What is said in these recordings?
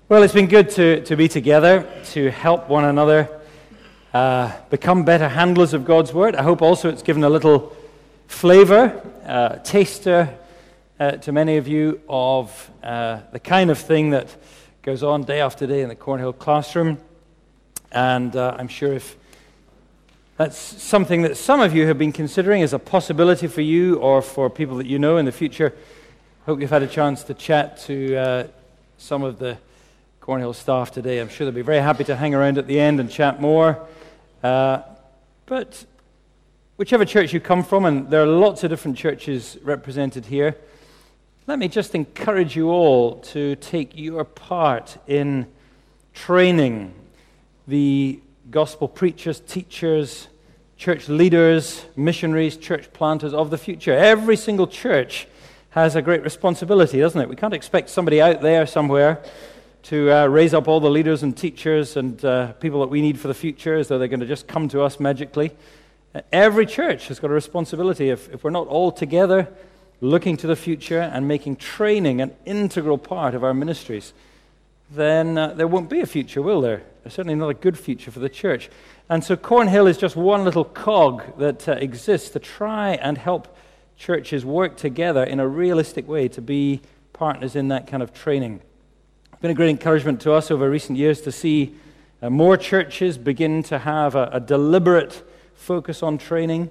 Well, it's been good to be together, to help one another become better handlers of God's Word. I hope also it's given a little flavor, taster to many of you of the kind of thing that goes on day after day in the Cornhill classroom. And I'm sure if that's something that some of you have been considering as a possibility for you or for people that you know in the future, I hope you've had a chance to chat to some of the Cornhill staff today. I'm sure they'll be very happy to hang around at the end and chat more. But whichever church you come from, and there are lots of different churches represented here, let me just encourage you all to take your part in training the gospel preachers, teachers, church leaders, missionaries, church planters of the future. Every single church has a great responsibility, doesn't it? We can't expect somebody out there somewhere to raise up all the leaders and teachers and people that we need for the future as though they're going to just come to us magically. Every church has got a responsibility. If we're not all together looking to the future and making training an integral part of our ministries, then there won't be a future, will there? There's certainly not a good future for the church. And so Cornhill is just one little cog that exists to try and help churches work together in a realistic way to be partners in that kind of training. It's been a great encouragement to us over recent years to see more churches begin to have a deliberate focus on training,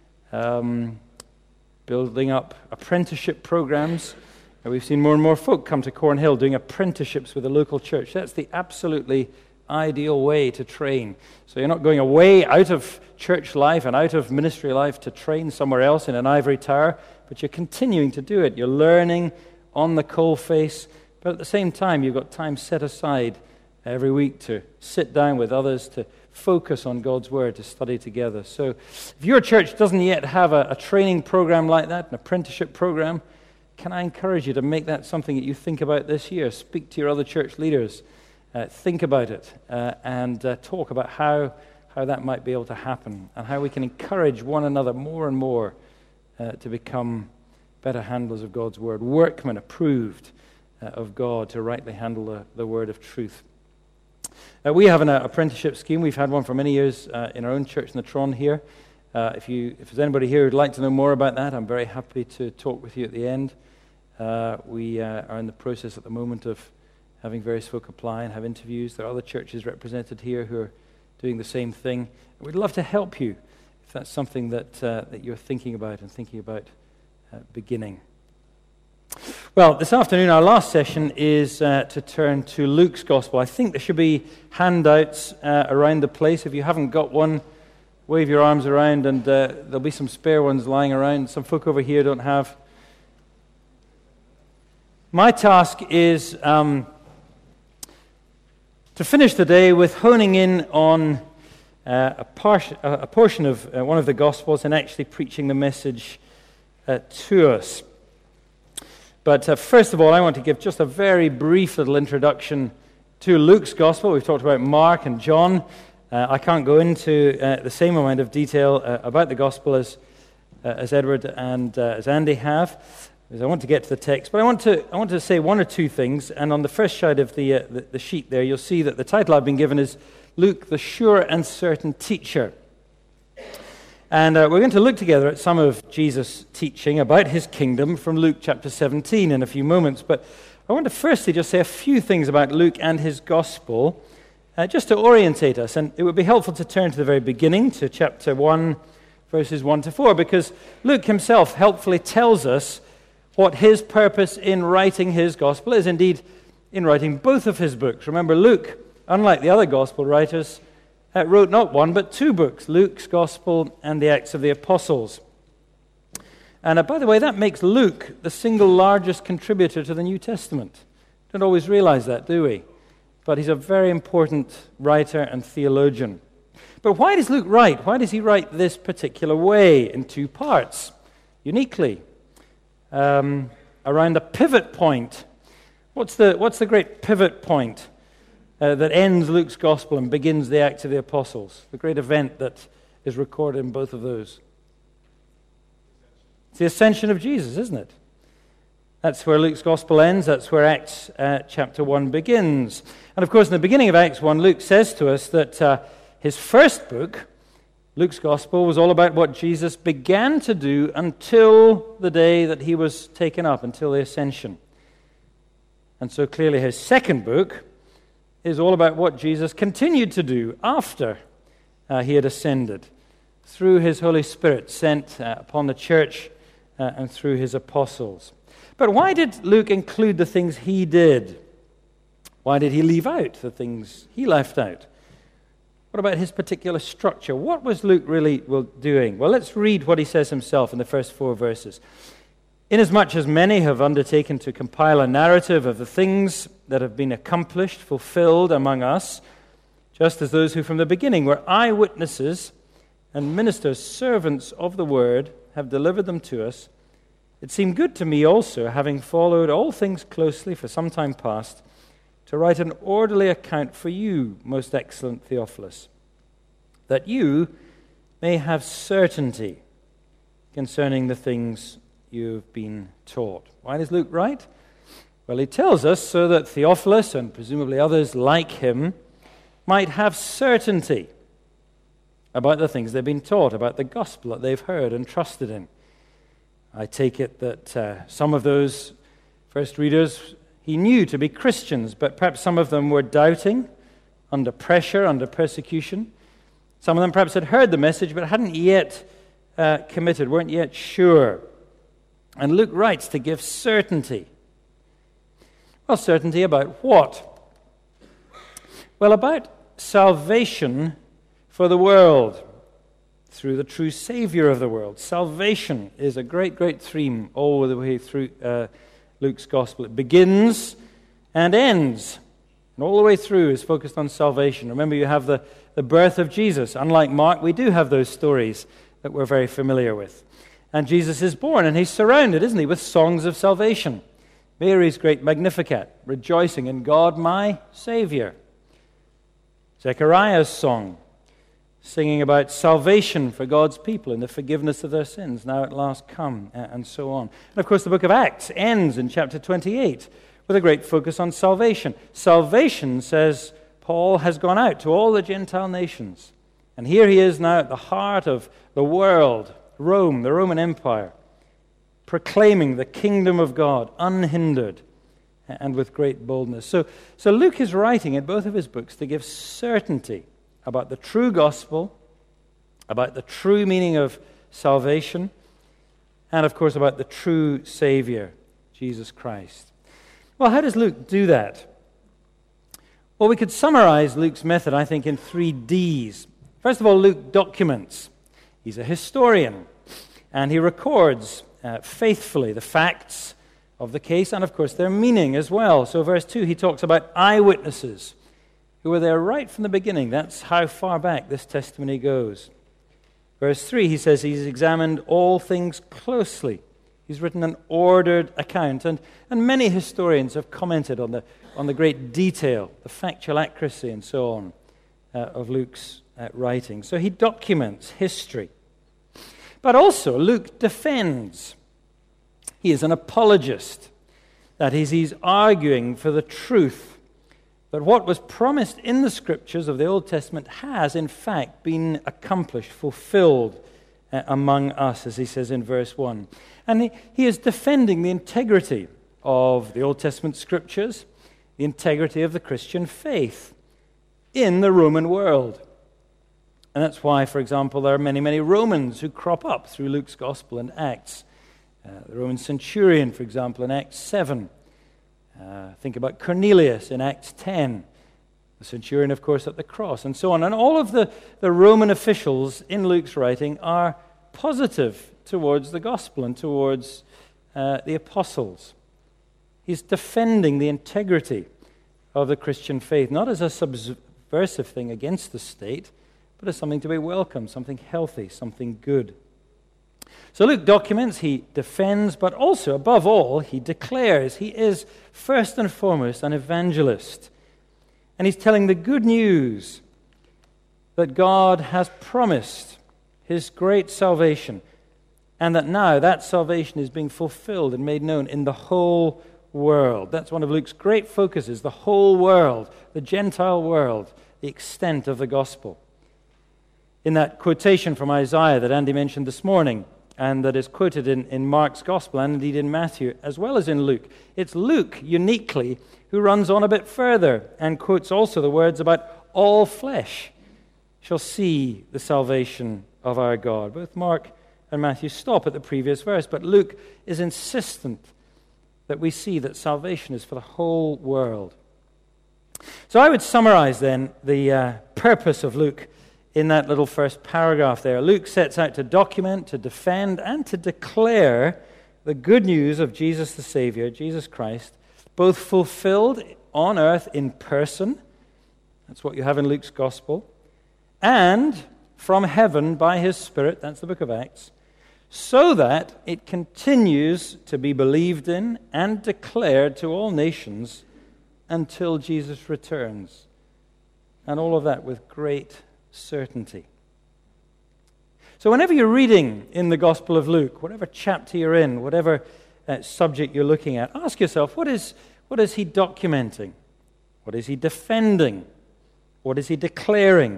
building up apprenticeship programs. And we've seen more and more folk come to Cornhill doing apprenticeships with a local church. That's the absolutely ideal way to train. So you're not going away out of church life and out of ministry life to train somewhere else in an ivory tower, but you're continuing to do it. You're learning on the coalface, but at the same time, you've got time set aside every week to sit down with others, to focus on God's Word, to study together. So if your church doesn't yet have a training program like that, an apprenticeship program, can I encourage you to make that something that you think about this year? Speak to your other church leaders. Think about it and talk about how that might be able to happen and how we can encourage one another more and more to become better handlers of God's Word, workmen approved of God to rightly handle the Word of truth. We have an apprenticeship scheme. We've had one for many years in our own church in the Tron here. If there's anybody here who'd like to know more about that, I'm very happy to talk with you at the end. We are in the process at the moment of having various folk apply and have interviews. There are other churches represented here who are doing the same thing. We'd love to help you if that's something that you're thinking about beginning. Well, this afternoon our last session is to turn to Luke's Gospel. I think there should be handouts around the place. If you haven't got one, wave your arms around and there'll be some spare ones lying around. Some folk over here don't have. My task is to finish the day with honing in on a portion of one of the Gospels and actually preaching the message to us. But first of all, I want to give just a very brief little introduction to Luke's Gospel. We've talked about Mark and John. I can't go into the same amount of detail about the Gospel as Edward and as Andy have, because I want to get to the text. But I want to say one or two things. And on the first side of the sheet there, you'll see that the title I've been given is Luke, the Sure and Certain Teacher. And we're going to look together at some of Jesus' teaching about his kingdom from Luke chapter 17 in a few moments. But I want to firstly just say a few things about Luke and his gospel, just to orientate us. And it would be helpful to turn to the very beginning, to chapter 1, verses 1 to 4, because Luke himself helpfully tells us what his purpose in writing his gospel is, indeed, in writing both of his books. Remember, Luke, unlike the other gospel writers, wrote not one but two books, Luke's Gospel and the Acts of the Apostles. And by the way, that makes Luke the single largest contributor to the New Testament. Don't always realize that, do we? But he's a very important writer and theologian. But why does Luke write? Why does he write this particular way in two parts, uniquely, around a pivot point? What's the great pivot point that ends Luke's Gospel and begins the Acts of the Apostles, the great event that is recorded in both of those? It's the ascension of Jesus, isn't it? That's where Luke's Gospel ends. That's where Acts chapter 1 begins. And of course, in the beginning of Acts 1, Luke says to us that his first book, Luke's Gospel, was all about what Jesus began to do until the day that he was taken up, until the ascension. And so clearly his second book is all about what Jesus continued to do after he had ascended, through his Holy Spirit sent upon the church and through his apostles. But why did Luke include the things he did? Why did he leave out the things he left out? What about his particular structure? What was Luke really doing? Well, let's read what he says himself in the first 4 verses. Inasmuch as many have undertaken to compile a narrative of the things that have been accomplished, fulfilled among us, just as those who from the beginning were eyewitnesses and ministers, servants of the word, have delivered them to us, it seemed good to me also, having followed all things closely for some time past, to write an orderly account for you, most excellent Theophilus, that you may have certainty concerning the things you've been taught. Why does Luke write? Well, he tells us so that Theophilus, and presumably others like him, might have certainty about the things they've been taught, about the gospel that they've heard and trusted in. I take it that some of those first readers he knew to be Christians, but perhaps some of them were doubting, under pressure, under persecution. Some of them perhaps had heard the message, but hadn't yet committed, weren't yet sure. And Luke writes to give certainty. Well, certainty about what? Well, about salvation for the world through the true Savior of the world. Salvation is a great, great theme all the way through Luke's Gospel. It begins and ends, and all the way through is focused on salvation. Remember, you have the birth of Jesus. Unlike Mark, we do have those stories that we're very familiar with. And Jesus is born, and he's surrounded, isn't he, with songs of salvation. Mary's great Magnificat, rejoicing in God my Savior. Zechariah's song, singing about salvation for God's people and the forgiveness of their sins, now at last come, and so on. And of course, the book of Acts ends in chapter 28 with a great focus on salvation. Salvation, says Paul, has gone out to all the Gentile nations. And here he is now at the heart of the world, Rome, the Roman Empire, proclaiming the kingdom of God unhindered and with great boldness. So Luke is writing in both of his books to give certainty about the true gospel, about the true meaning of salvation, and of course about the true Savior, Jesus Christ. Well, how does Luke do that? Well, we could summarize Luke's method, I think, in 3 Ds. First of all, Luke documents. He's a historian, and he records faithfully the facts of the case and, of course, their meaning as well. So verse 2, he talks about eyewitnesses who were there right from the beginning. That's how far back this testimony goes. Verse 3, he says he's examined all things closely. He's written an ordered account, and many historians have commented on the great detail, the factual accuracy and so on of Luke's writing. So he documents history. But also Luke defends. He is an apologist. That is, he's arguing for the truth that what was promised in the Scriptures of the Old Testament has, in fact, been accomplished, fulfilled among us, as he says in verse 1. And he is defending the integrity of the Old Testament Scriptures, the integrity of the Christian faith in the Roman world. And that's why, for example, there are many, many Romans who crop up through Luke's Gospel and Acts. The Roman centurion, for example, in Acts 7. Think about Cornelius in Acts 10. The centurion, of course, at the cross, and so on. And all of the Roman officials in Luke's writing are positive towards the gospel and towards the apostles. He's defending the integrity of the Christian faith, not as a subversive thing against the state, but as something to be welcomed, something healthy, something good. So Luke documents, he defends, but also, above all, he declares. He is, first and foremost, an evangelist. And he's telling the good news that God has promised his great salvation and that now that salvation is being fulfilled and made known in the whole world. That's one of Luke's great focuses, the whole world, the Gentile world, the extent of the gospel. In that quotation from Isaiah that Andy mentioned this morning, and that is quoted in Mark's gospel and indeed in Matthew, as well as in Luke, it's Luke uniquely who runs on a bit further and quotes also the words about all flesh shall see the salvation of our God. Both Mark and Matthew stop at the previous verse, but Luke is insistent that we see that salvation is for the whole world. So I would summarize then the purpose of Luke in that little first paragraph there. Luke sets out to document, to defend, and to declare the good news of Jesus the Savior, Jesus Christ, both fulfilled on earth in person, that's what you have in Luke's gospel, and from heaven by his Spirit, that's the book of Acts, so that it continues to be believed in and declared to all nations until Jesus returns. And all of that with great certainty. So whenever you're reading in the Gospel of Luke, whatever chapter you're in, whatever subject you're looking at, ask yourself, what is he documenting? What is he defending? What is he declaring?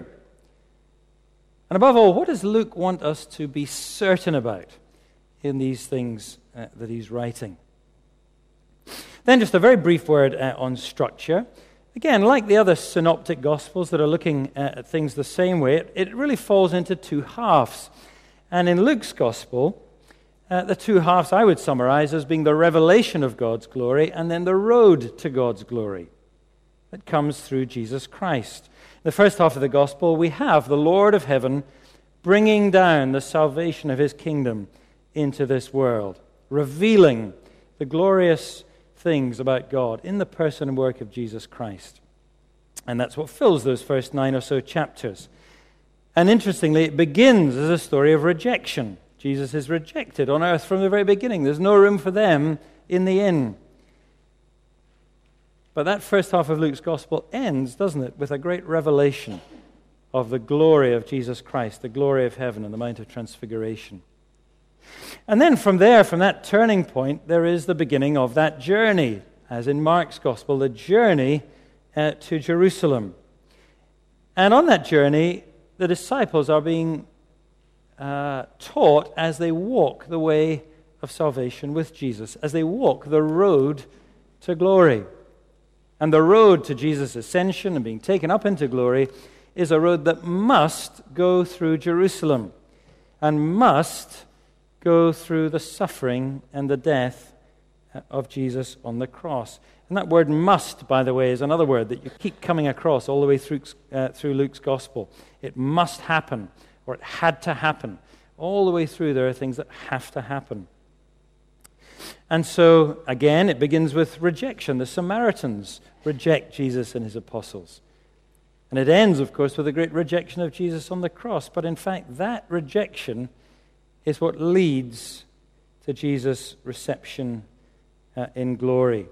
And above all, what does Luke want us to be certain about in these things that he's writing? Then just a very brief word on structure. Again, like the other synoptic Gospels that are looking at things the same way, it really falls into two halves. And in Luke's Gospel, the two halves I would summarize as being the revelation of God's glory and then the road to God's glory that comes through Jesus Christ. In the first half of the Gospel, we have the Lord of heaven bringing down the salvation of his kingdom into this world, revealing the glorious things about God in the person and work of Jesus Christ. And that's what fills those first 9 or so chapters. And interestingly, it begins as a story of rejection. Jesus is rejected on earth from the very beginning. There's no room for them in the inn. But that first half of Luke's gospel ends, doesn't it, with a great revelation of the glory of Jesus Christ, the glory of heaven and the Mount of Transfiguration. And then from there, from that turning point, there is the beginning of that journey, as in Mark's gospel, the journey to Jerusalem. And on that journey, the disciples are being taught as they walk the way of salvation with Jesus, as they walk the road to glory. And the road to Jesus' ascension and being taken up into glory is a road that must go through Jerusalem and must go through the suffering and the death of Jesus on the cross. And that word must, by the way, is another word that you keep coming across all the way through Luke's gospel. It must happen, or it had to happen. All the way through there are things that have to happen. And so, again, it begins with rejection. The Samaritans reject Jesus and his apostles. And it ends, of course, with a great rejection of Jesus on the cross. But in fact, that rejection is what leads to Jesus' reception in glory.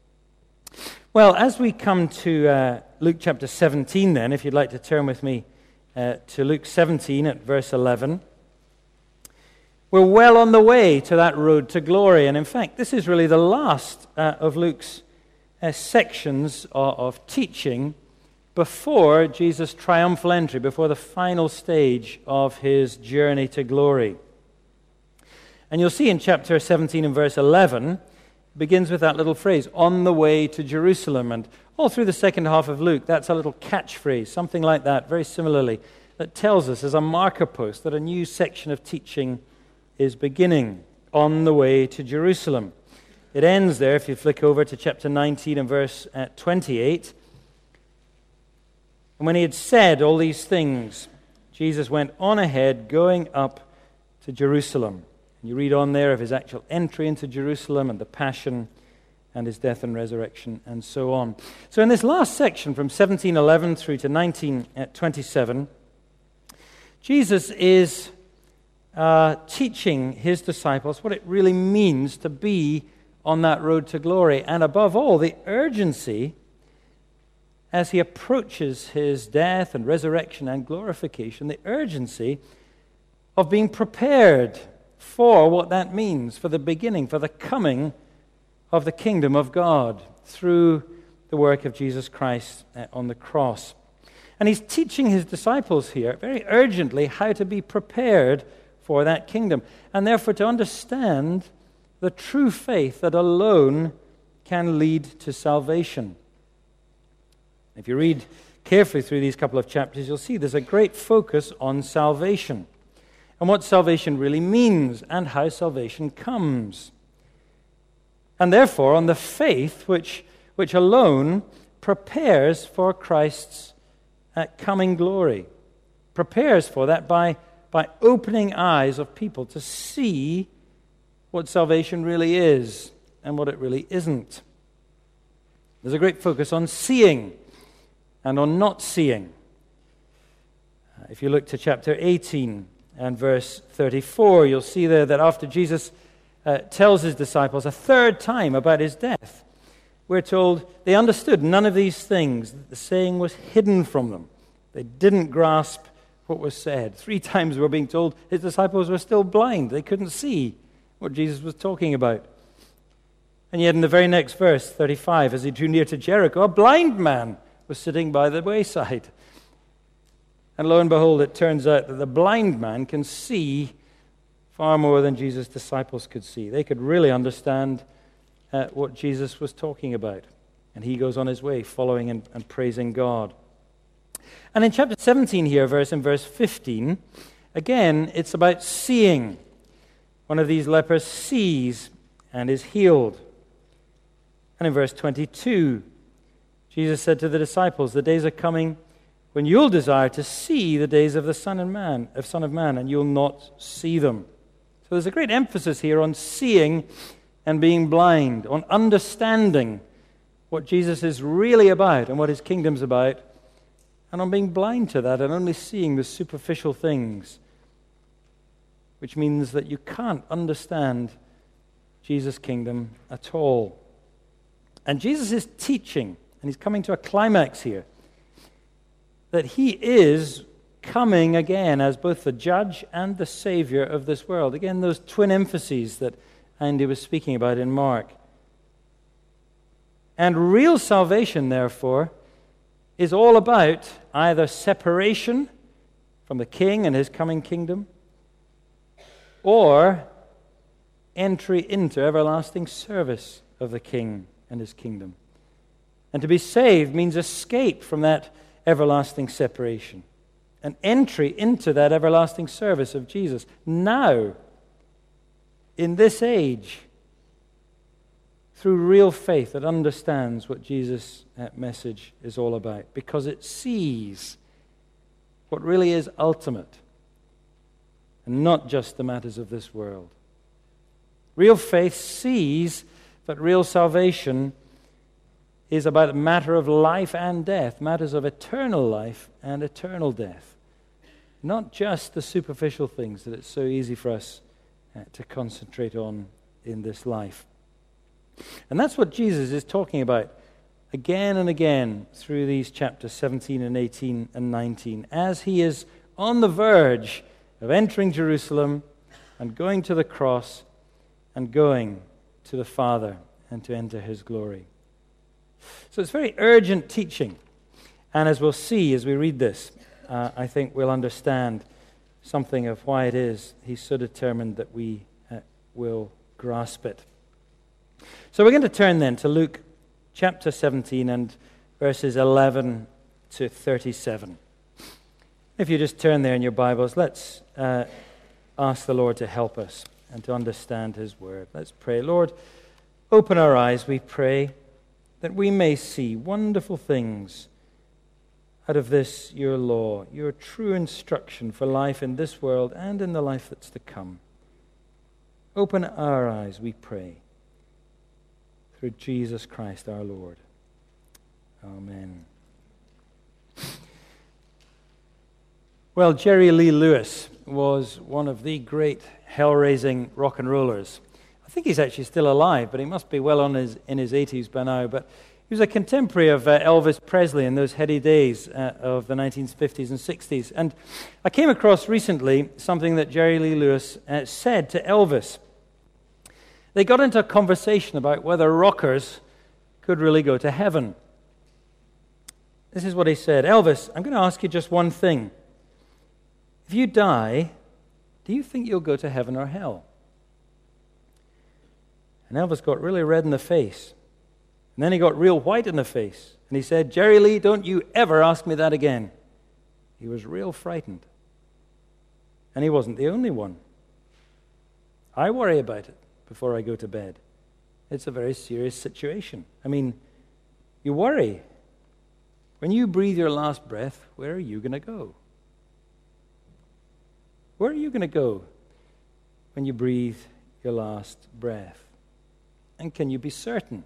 Well, as we come to Luke chapter 17 then, if you'd like to turn with me to Luke 17 at verse 11, we're well on the way to that road to glory. And in fact, this is really the last of Luke's sections of teaching before Jesus' triumphal entry, before the final stage of his journey to glory. And you'll see in chapter 17 and verse 11, it begins with that little phrase, on the way to Jerusalem. And all through the second half of Luke, that's a little catchphrase, something like that, very similarly, that tells us as a marker post that a new section of teaching is beginning, on the way to Jerusalem. It ends there, if you flick over to chapter 19 and verse 28. And when he had said all these things, Jesus went on ahead, going up to Jerusalem. And you read on there of his actual entry into Jerusalem and the passion and his death and resurrection and so on. So in this last section from 17:11 through to 19:27, Jesus is teaching his disciples what it really means to be on that road to glory. And above all, the urgency as he approaches his death and resurrection and glorification, the urgency of being prepared for what that means, for the beginning, for the coming of the kingdom of God through the work of Jesus Christ on the cross. And he's teaching his disciples here very urgently how to be prepared for that kingdom, and therefore to understand the true faith that alone can lead to salvation. If you read carefully through these couple of chapters, you'll see there's a great focus on salvation and what salvation really means and how salvation comes. And therefore on the faith which alone prepares for Christ's coming glory. Prepares for that by opening eyes of people to see what salvation really is and what it really isn't. There's a great focus on seeing and on not seeing. If you look to chapter 18 and verse 34, you'll see there that after Jesus tells his disciples a third time about his death, we're told they understood none of these things. The saying was hidden from them. They didn't grasp what was said. 3 times we're being told his disciples were still blind. They couldn't see what Jesus was talking about. And yet in the very next verse, 35, as he drew near to Jericho, a blind man was sitting by the wayside. And lo and behold, it turns out that the blind man can see far more than Jesus' disciples could see. They could really understand what Jesus was talking about. And he goes on his way, following and praising God. And in chapter 17 here, in verse 15, again, it's about seeing. One of these lepers sees and is healed. And in verse 22, Jesus said to the disciples, the days are coming when you'll desire to see the days of the Son of Man, and you'll not see them. So there's a great emphasis here on seeing and being blind, on understanding what Jesus is really about and what his kingdom's about, and on being blind to that and only seeing the superficial things, which means that you can't understand Jesus' kingdom at all. And Jesus is teaching, and he's coming to a climax here, that he is coming again as both the judge and the savior of this world. Again, those twin emphases that Andy was speaking about in Mark. And real salvation, therefore, is all about either separation from the king and his coming kingdom, or entry into everlasting service of the king and his kingdom. And to be saved means escape from that everlasting separation, an entry into that everlasting service of Jesus now, in this age, through real faith that understands what Jesus' message is all about, because it sees what really is ultimate and not just the matters of this world. Real faith sees that real salvation is about a matter of life and death, matters of eternal life and eternal death, not just the superficial things that it's so easy for us to concentrate on in this life. And that's what Jesus is talking about again and again through these chapters 17 and 18 and 19, as he is on the verge of entering Jerusalem and going to the cross and going to the Father and to enter his glory. So it's very urgent teaching. And as we'll see as we read this, I think we'll understand something of why it is he's so determined that we will grasp it. So we're going to turn then to Luke chapter 17 and verses 11 to 37. If you just turn there in your Bibles, let's ask the Lord to help us and to understand his word. Let's pray. Lord, open our eyes, we pray, that we may see wonderful things out of this, your law, your true instruction for life in this world and in the life that's to come. Open our eyes, we pray, through Jesus Christ our Lord. Amen. Well, Jerry Lee Lewis was one of the great hell-raising rock and rollers. I think he's actually still alive, but he must be well in his 80s by now. But He was a contemporary of Elvis Presley in those heady days of the 1950s and 60s. And I came across recently something that Jerry Lee Lewis said to Elvis. They got into a conversation about whether rockers could really go to heaven. This is what he said. Elvis, I'm going to ask you just one thing. If you die, do you think you'll go to heaven or hell? And Elvis got really red in the face. And then he got real white in the face. And he said, Jerry Lee, don't you ever ask me that again. He was real frightened. And he wasn't the only one. I worry about it before I go to bed. It's a very serious situation. I mean, you worry. When you breathe your last breath, where are you going to go? Where are you going to go when you breathe your last breath? And can you be certain?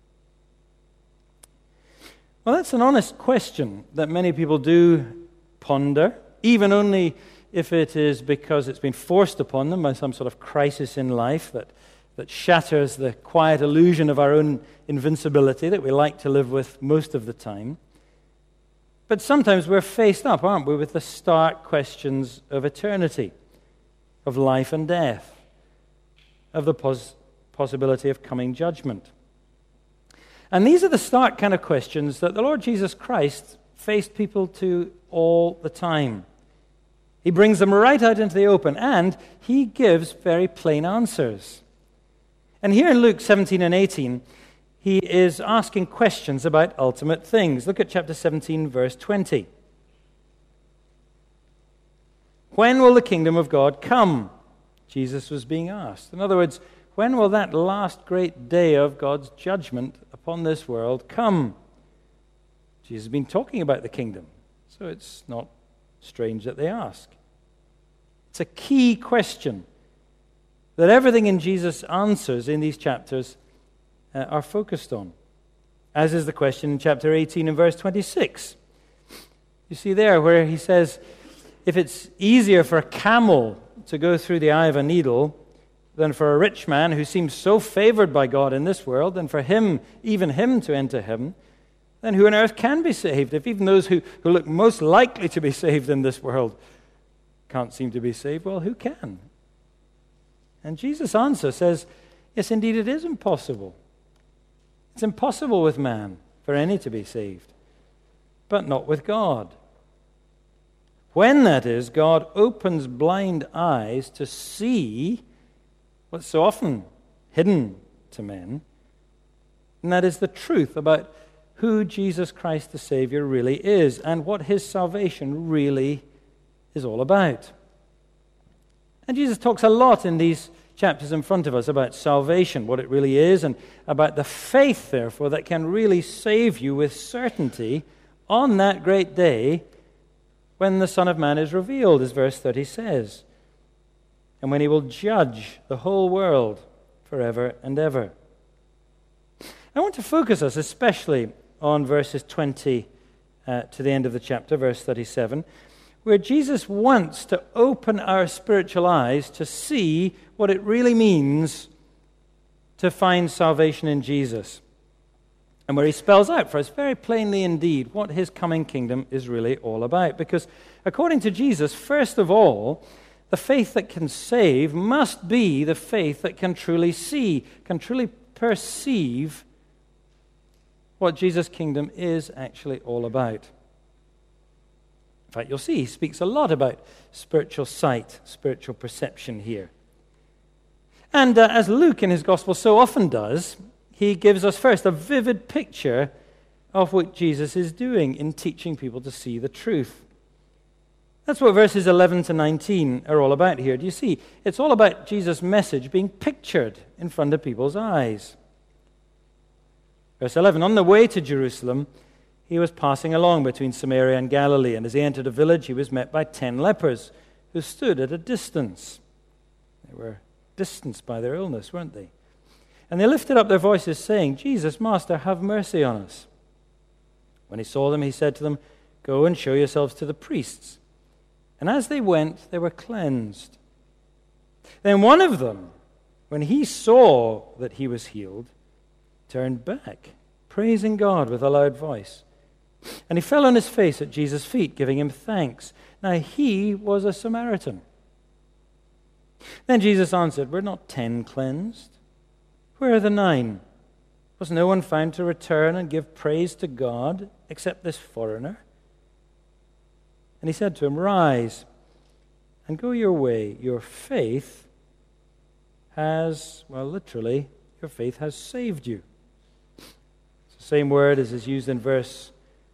Well, that's an honest question that many people do ponder, even only if it is because it's been forced upon them by some sort of crisis in life that shatters the quiet illusion of our own invincibility that we like to live with most of the time. But sometimes we're faced up, aren't we, with the stark questions of eternity, of life and death, of the possibility of coming judgment. And these are the stark kind of questions that the Lord Jesus Christ faced people to all the time. He brings them right out into the open, and he gives very plain answers. And here in Luke 17 and 18, he is asking questions about ultimate things. Look at chapter 17, verse 20. When will the kingdom of God come? Jesus was being asked. In other words, when will that last great day of God's judgment upon this world come? Jesus has been talking about the kingdom, so it's not strange that they ask. It's a key question that everything in Jesus' answers in these chapters are focused on, as is the question in chapter 18 and verse 26. You see there where he says, if it's easier for a camel to go through the eye of a needle than for a rich man who seems so favored by God in this world, than for him, even him, to enter heaven, then who on earth can be saved? If even those who look most likely to be saved in this world can't seem to be saved, well, who can? And Jesus' answer says, yes, indeed, it is impossible. It's impossible with man for any to be saved, but not with God. When, that is, God opens blind eyes to see what's so often hidden to men, and that is the truth about who Jesus Christ the Savior really is and what his salvation really is all about. And Jesus talks a lot in these chapters in front of us about salvation, what it really is, and about the faith, therefore, that can really save you with certainty on that great day when the Son of Man is revealed, as verse 30 says, and when he will judge the whole world forever and ever. I want to focus us especially on verses 20 to the end of the chapter, verse 37, where Jesus wants to open our spiritual eyes to see what it really means to find salvation in Jesus, and where he spells out for us very plainly indeed what his coming kingdom is really all about. Because according to Jesus, first of all, the faith that can save must be the faith that can truly see, can truly perceive what Jesus' kingdom is actually all about. In fact, you'll see he speaks a lot about spiritual sight, spiritual perception here. And as Luke in his gospel so often does, he gives us first a vivid picture of what Jesus is doing in teaching people to see the truth. That's what verses 11 to 19 are all about here. Do you see? It's all about Jesus' message being pictured in front of people's eyes. Verse 11, on the way to Jerusalem, he was passing along between Samaria and Galilee, and as he entered a village, he was met by 10 lepers who stood at a distance. They were distanced by their illness, weren't they? And they lifted up their voices, saying, Jesus, Master, have mercy on us. When he saw them, he said to them, go and show yourselves to the priests. And as they went, they were cleansed. Then one of them, when he saw that he was healed, turned back, praising God with a loud voice. And he fell on his face at Jesus' feet, giving him thanks. Now he was a Samaritan. Then Jesus answered, "Were not 10 cleansed? Where are the 9? Was no one found to return and give praise to God except this foreigner?" And he said to him, "Rise and go your way. Your faith has," well, literally, your faith has saved you. It's the same word as is used in verse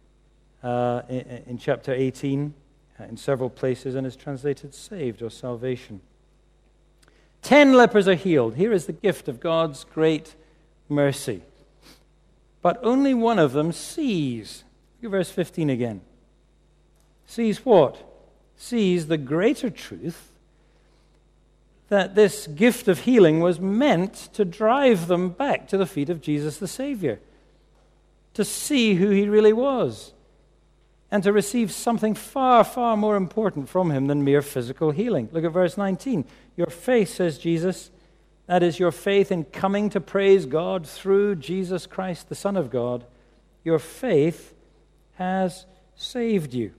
in chapter 18 in several places, and is translated saved or salvation. 10 lepers are healed. Here is the gift of God's great mercy. But only one of them sees. Look at verse 15 again. Sees what? Sees the greater truth that this gift of healing was meant to drive them back to the feet of Jesus the Savior, to see who he really was, and to receive something far, far more important from him than mere physical healing. Look at verse 19. Your faith, says Jesus, that is your faith in coming to praise God through Jesus Christ, the Son of God, your faith has saved you.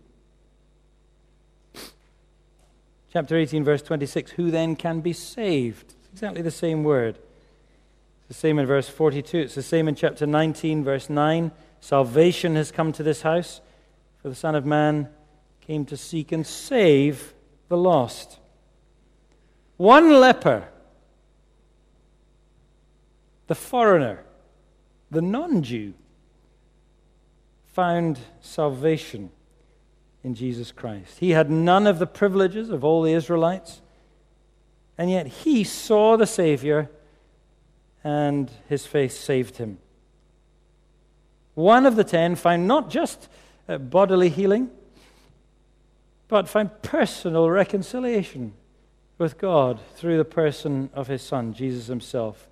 Chapter 18, verse 26, who then can be saved? It's exactly the same word. It's the same in verse 42. It's the same in chapter 19, verse 9. Salvation has come to this house, for the Son of Man came to seek and save the lost. One leper, the foreigner, the non-Jew, found salvation in Jesus Christ. He had none of the privileges of all the Israelites, and yet he saw the Savior, and his faith saved him. One of the 10 found not just bodily healing, but found personal reconciliation with God through the person of his Son, Jesus himself.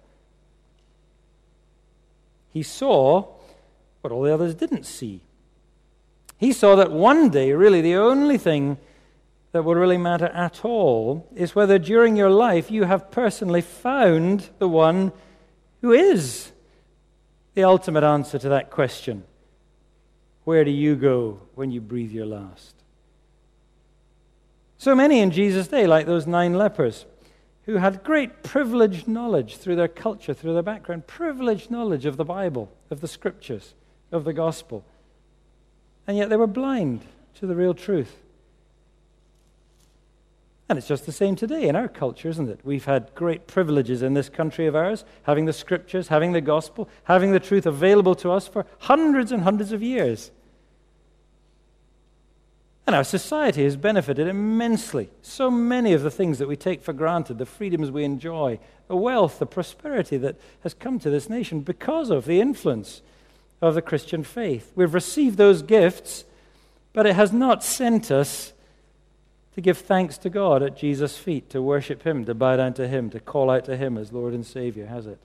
He saw what all the others didn't see. He saw that one day, really, the only thing that will really matter at all is whether during your life you have personally found the one who is the ultimate answer to that question. Where do you go when you breathe your last? So many in Jesus' day, like those 9 lepers, who had great privileged knowledge through their culture, through their background, privileged knowledge of the Bible, of the Scriptures, of the gospel. And yet they were blind to the real truth. And it's just the same today in our culture, isn't it? We've had great privileges in this country of ours, having the Scriptures, having the gospel, having the truth available to us for hundreds and hundreds of years. And our society has benefited immensely. So many of the things that we take for granted, the freedoms we enjoy, the wealth, the prosperity that has come to this nation because of the influence of the Christian faith. We've received those gifts, but it has not sent us to give thanks to God at Jesus' feet, to worship him, to bow down to him, to call out to him as Lord and Savior, has it?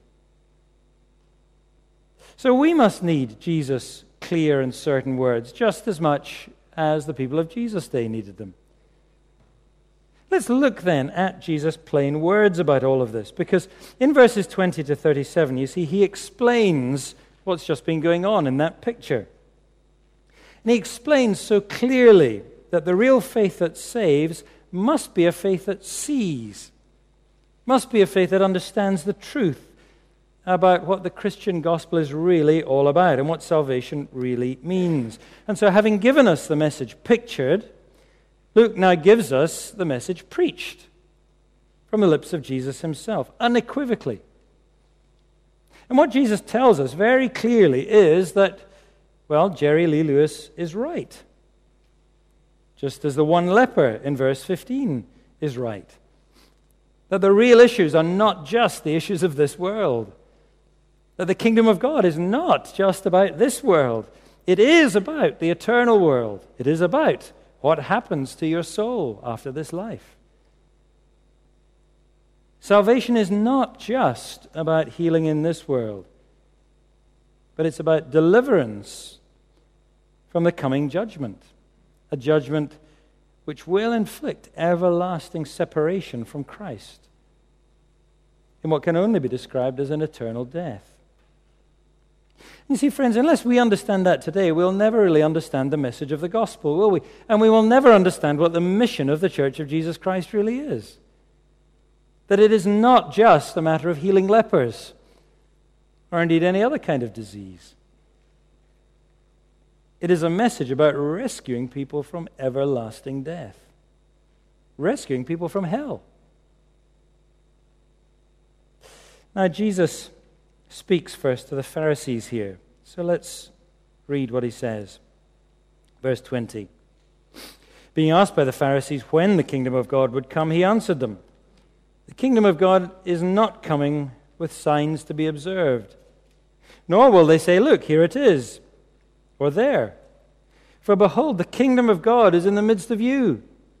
So we must need Jesus' clear and certain words just as much as the people of Jesus' day needed them. Let's look then at Jesus' plain words about all of this, because in verses 20 to 37, you see, he explains what's just been going on in that picture. And he explains so clearly that the real faith that saves must be a faith that sees, must be a faith that understands the truth about what the Christian gospel is really all about and what salvation really means. And so, having given us the message pictured, Luke now gives us the message preached from the lips of Jesus himself, unequivocally. And what Jesus tells us very clearly is that, well, Jerry Lee Lewis is right. Just as the one leper in verse 15 is right. That the real issues are not just the issues of this world. That the kingdom of God is not just about this world. It is about the eternal world. It is about what happens to your soul after this life. Salvation is not just about healing in this world, but it's about deliverance from the coming judgment, a judgment which will inflict everlasting separation from Christ in what can only be described as an eternal death. You see, friends, unless we understand that today, we'll never really understand the message of the gospel, will we? And we will never understand what the mission of the Church of Jesus Christ really is. That it is not just a matter of healing lepers, or indeed any other kind of disease. It is a message about rescuing people from everlasting death, rescuing people from hell. Now, Jesus speaks first to the Pharisees here. So let's read what he says. Verse 20. Being asked by the Pharisees when the kingdom of God would come, he answered them, "The kingdom of God is not coming with signs to be observed. Nor will they say, 'Look, here it is,' or 'there.' For behold, the kingdom of God is in the midst of you."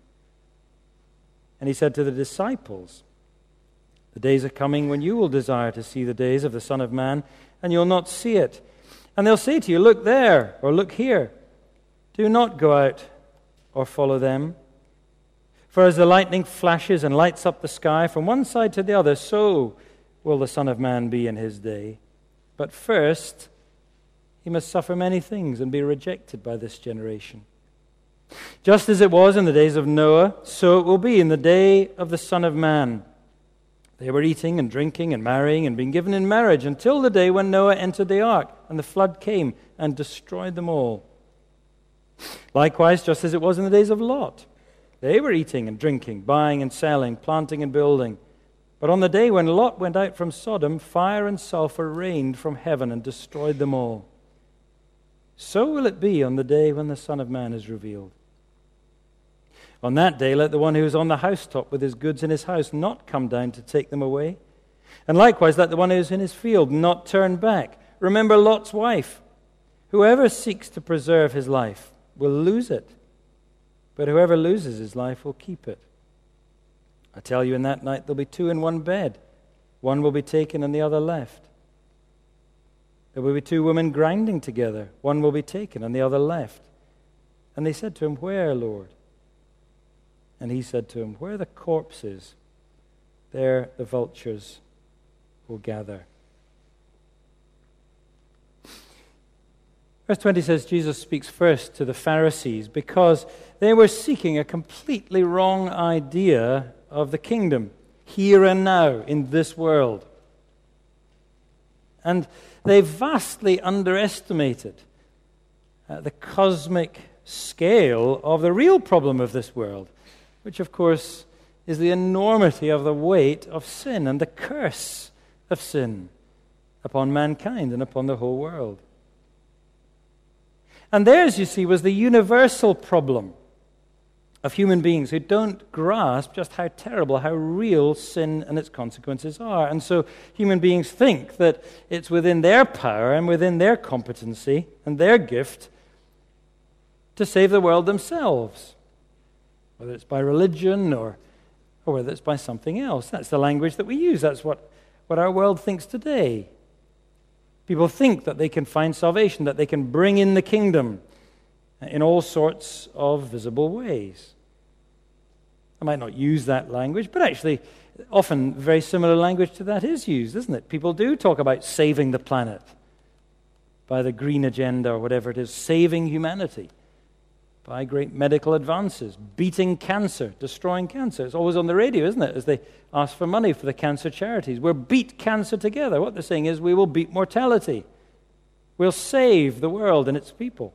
And he said to the disciples, "The days are coming when you will desire to see the days of the Son of Man, and you'll not see it. And they'll say to you, 'Look there,' or 'Look here.' Do not go out or follow them. For as the lightning flashes and lights up the sky from one side to the other, so will the Son of Man be in his day. But first, he must suffer many things and be rejected by this generation. Just as it was in the days of Noah, so it will be in the day of the Son of Man. They were eating and drinking and marrying and being given in marriage until the day when Noah entered the ark and the flood came and destroyed them all. Likewise, just as it was in the days of Lot, they were eating and drinking, buying and selling, planting and building. But on the day when Lot went out from Sodom, fire and sulfur rained from heaven and destroyed them all. So will it be on the day when the Son of Man is revealed. On that day, let the one who is on the housetop with his goods in his house not come down to take them away. And likewise, let the one who is in his field not turn back. Remember Lot's wife. Whoever seeks to preserve his life will lose it, but whoever loses his life will keep it. I tell you, in that night there'll be two in one bed. One will be taken and the other left. There will be two women grinding together. One will be taken and the other left. And they said to him, "Where, Lord?" And he said to him, "Where the corpse is, there the vultures will gather." Verse 20 says Jesus speaks first to the Pharisees because they were seeking a completely wrong idea of the kingdom, here and now, in this world. And they vastly underestimated the cosmic scale of the real problem of this world, which, of course, is the enormity of the weight of sin and the curse of sin upon mankind and upon the whole world. And theirs, you see, was the universal problem of human beings who don't grasp just how terrible, how real sin and its consequences are. And so human beings think that it's within their power and within their competency and their gift to save the world themselves, whether it's by religion or whether it's by something else. That's the language that we use. That's what our world thinks today. People think that they can find salvation, that they can bring in the kingdom in all sorts of visible ways. I might not use that language, but actually often very similar language to that is used, isn't it? People do talk about saving the planet by the green agenda or whatever it is, saving humanity by great medical advances, beating cancer, destroying cancer. It's always on the radio, isn't it, as they ask for money for the cancer charities. We'll beat cancer together. What they're saying is we will beat mortality. We'll save the world and its people.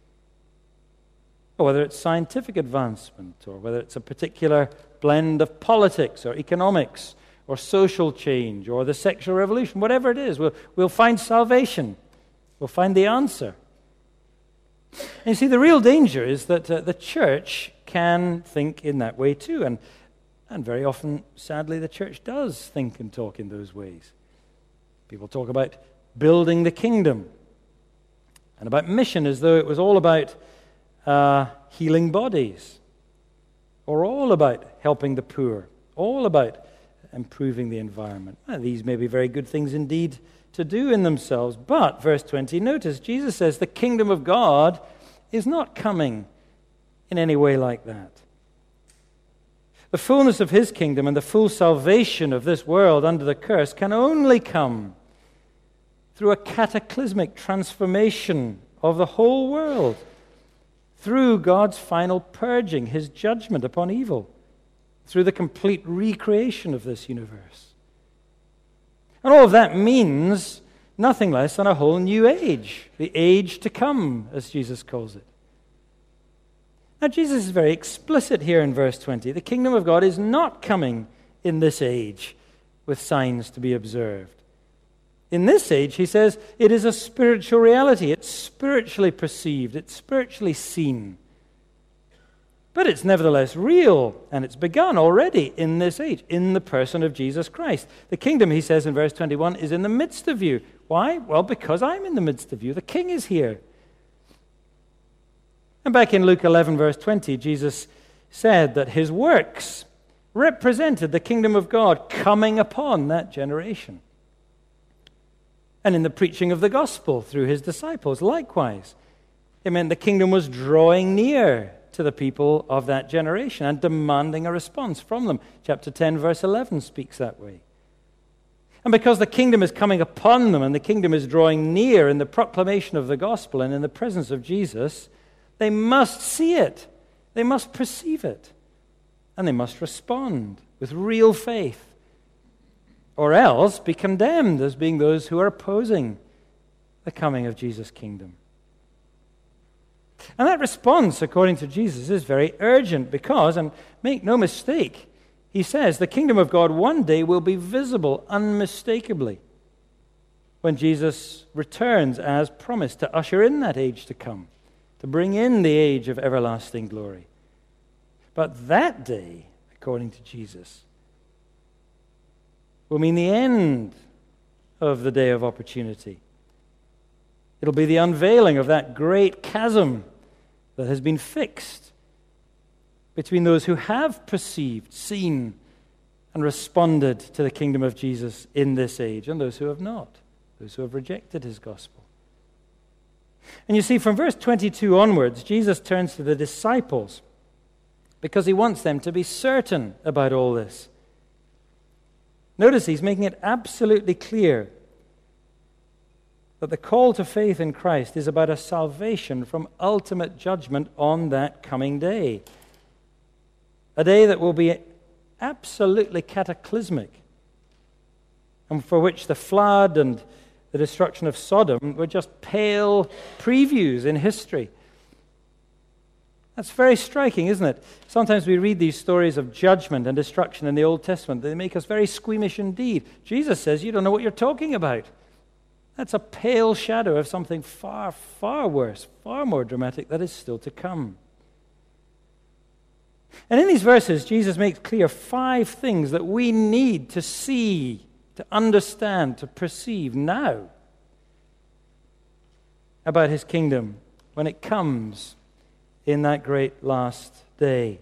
Or whether it's scientific advancement, or whether it's a particular blend of politics or economics or social change or the sexual revolution, whatever it is, we'll find salvation. We'll find the answer. And you see, the real danger is that the church can think in that way too. And very often, sadly, the church does think and talk in those ways. People talk about building the kingdom and about mission as though it was all about healing bodies, or all about helping the poor, all about improving the environment. Well, these may be very good things indeed to do in themselves, but, verse 20, notice, Jesus says the kingdom of God is not coming in any way like that. The fullness of his kingdom and the full salvation of this world under the curse can only come through a cataclysmic transformation of the whole world, through God's final purging, his judgment upon evil, through the complete recreation of this universe. And all of that means nothing less than a whole new age, the age to come, as Jesus calls it. Now, Jesus is very explicit here in verse 20. The kingdom of God is not coming in this age with signs to be observed. In this age, he says, it is a spiritual reality. It's spiritually perceived. It's spiritually seen. But it's nevertheless real, and it's begun already in this age, in the person of Jesus Christ. The kingdom, he says in verse 21, is in the midst of you. Why? Well, because I'm in the midst of you. The king is here. And back in Luke 11, verse 20, Jesus said that his works represented the kingdom of God coming upon that generation. And in the preaching of the gospel through his disciples, likewise, it meant the kingdom was drawing near to the people of that generation and demanding a response from them. Chapter 10, verse 11 speaks that way. And because the kingdom is coming upon them and the kingdom is drawing near in the proclamation of the gospel and in the presence of Jesus, they must see it, they must perceive it, and they must respond with real faith, or else be condemned as being those who are opposing the coming of Jesus' kingdom. And that response, according to Jesus, is very urgent because, and make no mistake, he says the kingdom of God one day will be visible unmistakably when Jesus returns as promised to usher in that age to come, to bring in the age of everlasting glory. But that day, according to Jesus, will mean the end of the day of opportunity. It'll be the unveiling of that great chasm that has been fixed between those who have perceived, seen, and responded to the kingdom of Jesus in this age, and those who have not, those who have rejected his gospel. And you see, from verse 22 onwards, Jesus turns to the disciples because he wants them to be certain about all this. Notice he's making it absolutely clear that the call to faith in Christ is about a salvation from ultimate judgment on that coming day. A day that will be absolutely cataclysmic, and for which the flood and the destruction of Sodom were just pale previews in history. That's very striking, isn't it? Sometimes we read these stories of judgment and destruction in the Old Testament. They make us very squeamish indeed. Jesus says, you don't know what you're talking about. That's a pale shadow of something far, far worse, far more dramatic that is still to come. And in these verses, Jesus makes clear 5 things that we need to see, to understand, to perceive now about his kingdom when it comes in that great last day.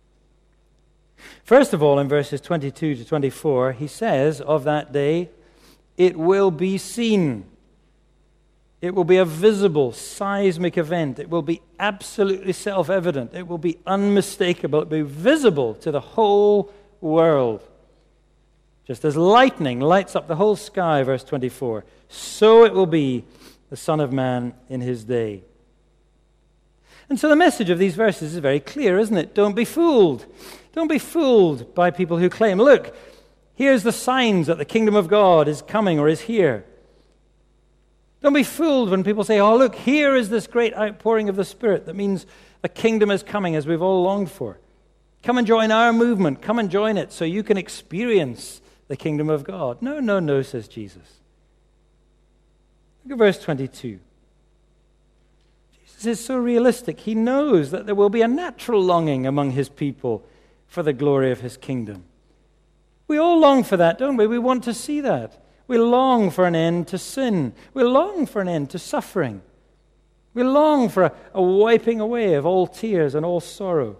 First of all, in verses 22 to 24, he says of that day, it will be seen. It will be a visible, seismic event. It will be absolutely self-evident. It will be unmistakable. It will be visible to the whole world. Just as lightning lights up the whole sky, verse 24, so it will be the Son of Man in his day. And so the message of these verses is very clear, isn't it? Don't be fooled. Don't be fooled by people who claim, look, here's the signs that the kingdom of God is coming or is here. Don't be fooled when people say, oh, look, here is this great outpouring of the Spirit that means the kingdom is coming as we've all longed for. Come and join our movement. Come and join it so you can experience the kingdom of God. No, no, no, says Jesus. Look at verse 22. Jesus is so realistic. He knows that there will be a natural longing among his people for the glory of his kingdom. We all long for that, don't we? We want to see that. We long for an end to sin. We long for an end to suffering. We long for a wiping away of all tears and all sorrow.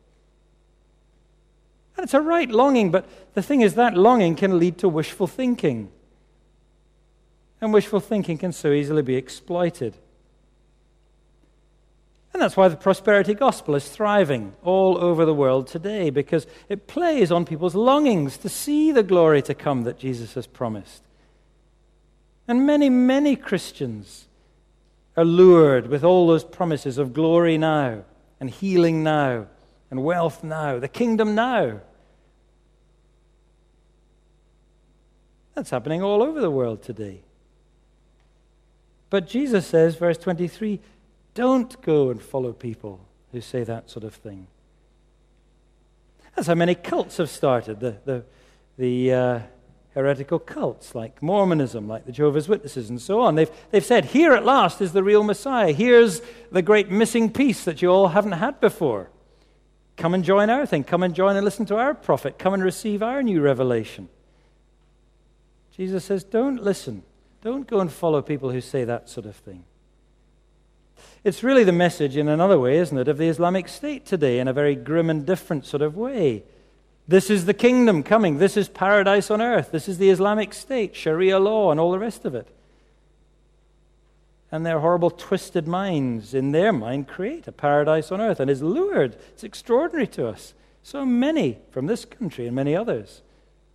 And it's a right longing, but the thing is that longing can lead to wishful thinking. And wishful thinking can so easily be exploited. And that's why the prosperity gospel is thriving all over the world today, because it plays on people's longings to see the glory to come that Jesus has promised. And many, many Christians are lured with all those promises of glory now, and healing now, and wealth now, the kingdom now. That's happening all over the world today. But Jesus says, verse 23, don't go and follow people who say that sort of thing. That's how many cults have started. The heretical cults like Mormonism, like the Jehovah's Witnesses, and so on. They've said, here at last is the real Messiah. Here's the great missing piece that you all haven't had before. Come and join our thing. Come and join and listen to our prophet. Come and receive our new revelation. Jesus says, don't listen. Don't go and follow people who say that sort of thing. It's really the message in another way, isn't it, of the Islamic State today in a very grim and different sort of way. This is the kingdom coming. This is paradise on earth. This is the Islamic State, Sharia law, and all the rest of it. And their horrible, twisted minds, in their mind, create a paradise on earth and is lured. It's extraordinary to us. So many from this country and many others.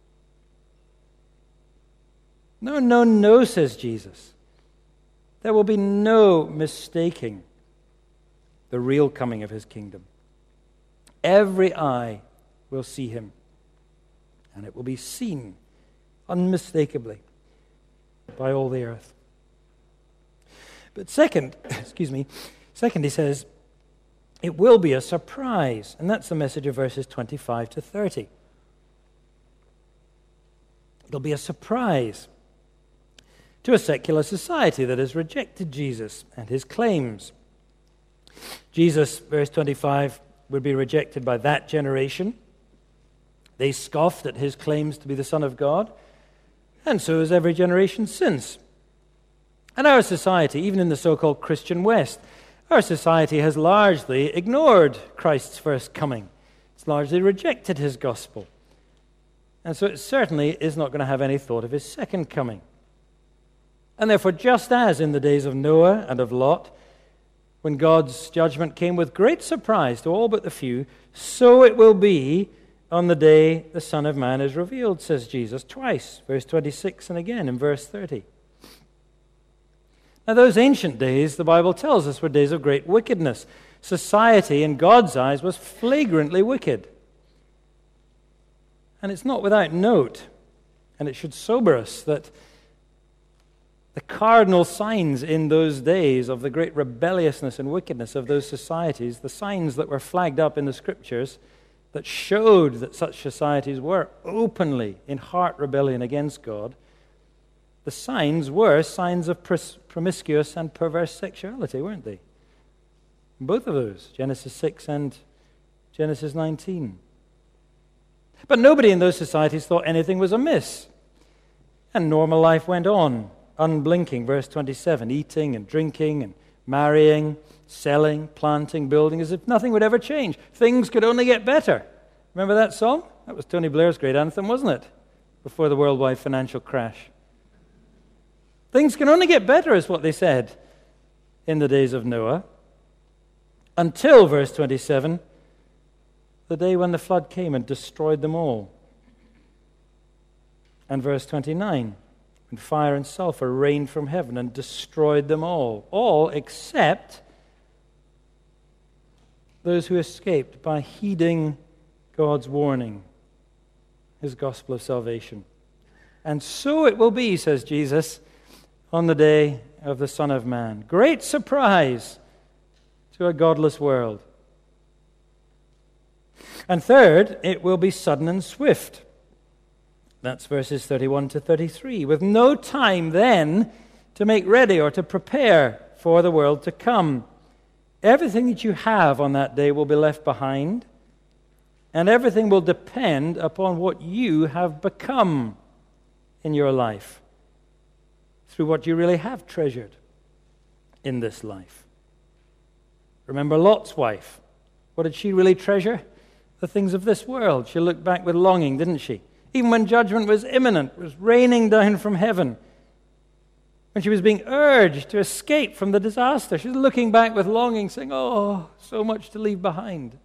No, no, no, says Jesus. There will be no mistaking the real coming of his kingdom. Every eye will see him, and it will be seen unmistakably by all the earth. But second, he says, it will be a surprise, and that's the message of verses 25 to 30. It'll be a surprise to a secular society that has rejected Jesus and his claims. Jesus, verse 25, would be rejected by that generation. They scoffed at his claims to be the Son of God, and so has every generation since. And our society, even in the so-called Christian West, our society has largely ignored Christ's first coming. It's largely rejected his gospel. And so it certainly is not going to have any thought of his second coming. And therefore, just as in the days of Noah and of Lot, when God's judgment came with great surprise to all but the few, so it will be on the day the Son of Man is revealed, says Jesus, twice, verse 26 and again in verse 30. Now, those ancient days, the Bible tells us, were days of great wickedness. Society, in God's eyes, was flagrantly wicked. And it's not without note, and it should sober us, that the cardinal signs in those days of the great rebelliousness and wickedness of those societies, the signs that were flagged up in the Scriptures that showed that such societies were openly in heart rebellion against God, the signs were signs of promiscuous and perverse sexuality, weren't they? Both of those, Genesis 6 and Genesis 19. But nobody in those societies thought anything was amiss. And normal life went on, unblinking, verse 27, eating and drinking and marrying, selling, planting, building, as if nothing would ever change. Things could only get better. Remember that song? That was Tony Blair's great anthem, wasn't it? Before the worldwide financial crash. Things can only get better, is what they said in the days of Noah. Until, verse 27, the day when the flood came and destroyed them all. And verse 29, when fire and sulfur rained from heaven and destroyed them all except those who escaped by heeding God's warning, his gospel of salvation. And so it will be, says Jesus, on the day of the Son of Man. Great surprise to a godless world. And third, it will be sudden and swift. That's verses 31 to 33, with no time then to make ready or to prepare for the world to come. Everything that you have on that day will be left behind, and everything will depend upon what you have become in your life, through what you really have treasured in this life. Remember Lot's wife. What did she really treasure? The things of this world. She looked back with longing, didn't she? Even when judgment was imminent, was raining down from heaven, when she was being urged to escape from the disaster, she was looking back with longing, saying, oh, so much to leave behind.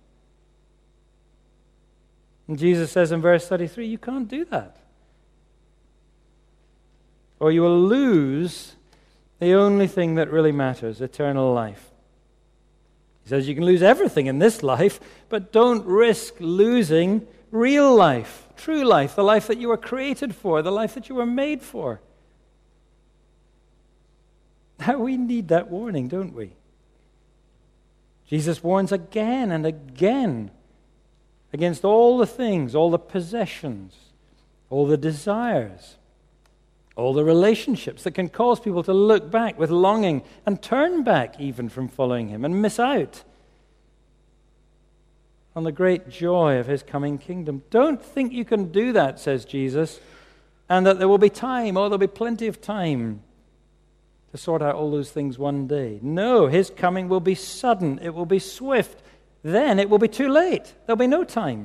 And Jesus says in verse 33, you can't do that. or you will lose the only thing that really matters, eternal life. He says you can lose everything in this life, but don't risk losing real life, true life, the life that you were created for, the life that you were made for. Now we need that warning, don't we? Jesus warns again and again against all the things, all the possessions, all the desires, all the relationships that can cause people to look back with longing and turn back even from following him and miss out on the great joy of his coming kingdom. Don't think you can do that, says Jesus, and that there will be time, there'll be plenty of time to sort out all those things one day. No, his coming will be sudden. It will be swift. Then it will be too late. There'll be no time.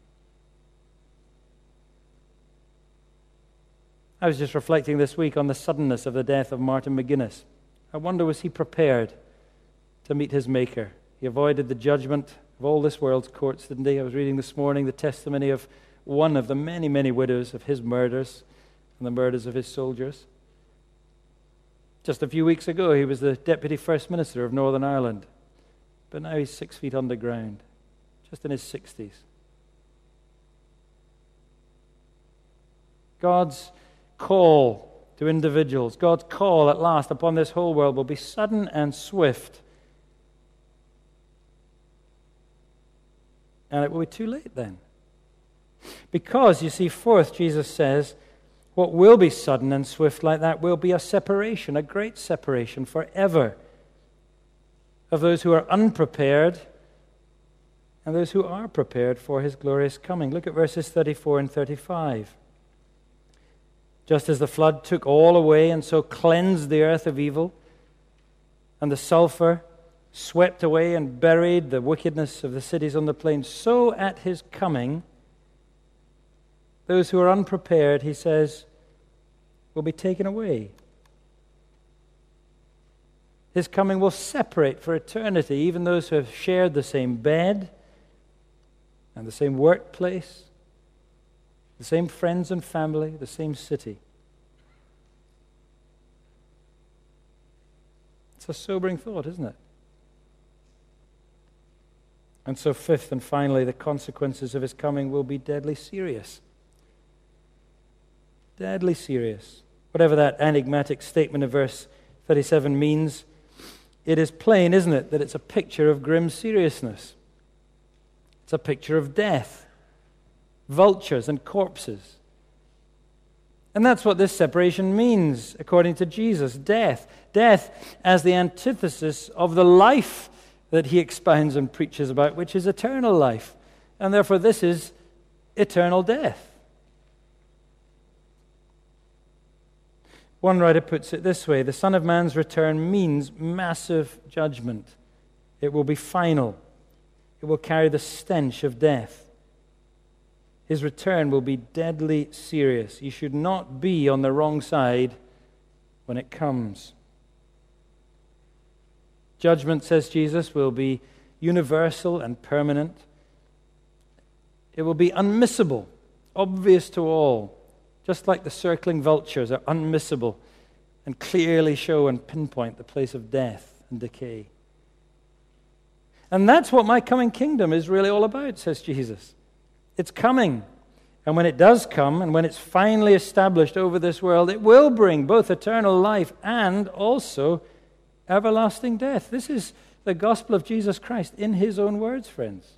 I was just reflecting this week on the suddenness of the death of Martin McGuinness. I wonder, was he prepared to meet his Maker? He avoided the judgment of all this world's courts, didn't he? I was reading this morning the testimony of one of the many, many widows of his murders and the murders of his soldiers. Just a few weeks ago, he was the Deputy First Minister of Northern Ireland. But now he's 6 feet underground, just in his 60s. God's call to individuals, God's call at last upon this whole world will be sudden and swift. And it will be too late then. Because, you see, fourth, Jesus says, what will be sudden and swift like that will be a separation, a great separation forever of those who are unprepared and those who are prepared for his glorious coming. Look at verses 34 and 35. Just as the flood took all away and so cleansed the earth of evil, and the sulfur swept away and buried the wickedness of the cities on the plains, so at his coming, those who are unprepared, he says, will be taken away. His coming will separate for eternity even those who have shared the same bed and the same workplace, the same friends and family, the same city. It's a sobering thought, isn't it? And so fifth and finally, the consequences of his coming will be deadly serious. Deadly serious. Whatever that enigmatic statement of verse 37 means, it is plain, isn't it, that it's a picture of grim seriousness. It's a picture of death, vultures and corpses. And that's what this separation means, according to Jesus, death. Death as the antithesis of the life that he expounds and preaches about, which is eternal life. And therefore this is eternal death. One writer puts it this way: the Son of Man's return means massive judgment. It will be final. It will carry the stench of death. His return will be deadly serious. You should not be on the wrong side when it comes. Judgment, says Jesus, will be universal and permanent. It will be unmissable, obvious to all, just like the circling vultures are unmissable and clearly show and pinpoint the place of death and decay. And that's what my coming kingdom is really all about, says Jesus. It's coming. And when it does come, and when it's finally established over this world, it will bring both eternal life and also everlasting death. This is the gospel of Jesus Christ in his own words, friends.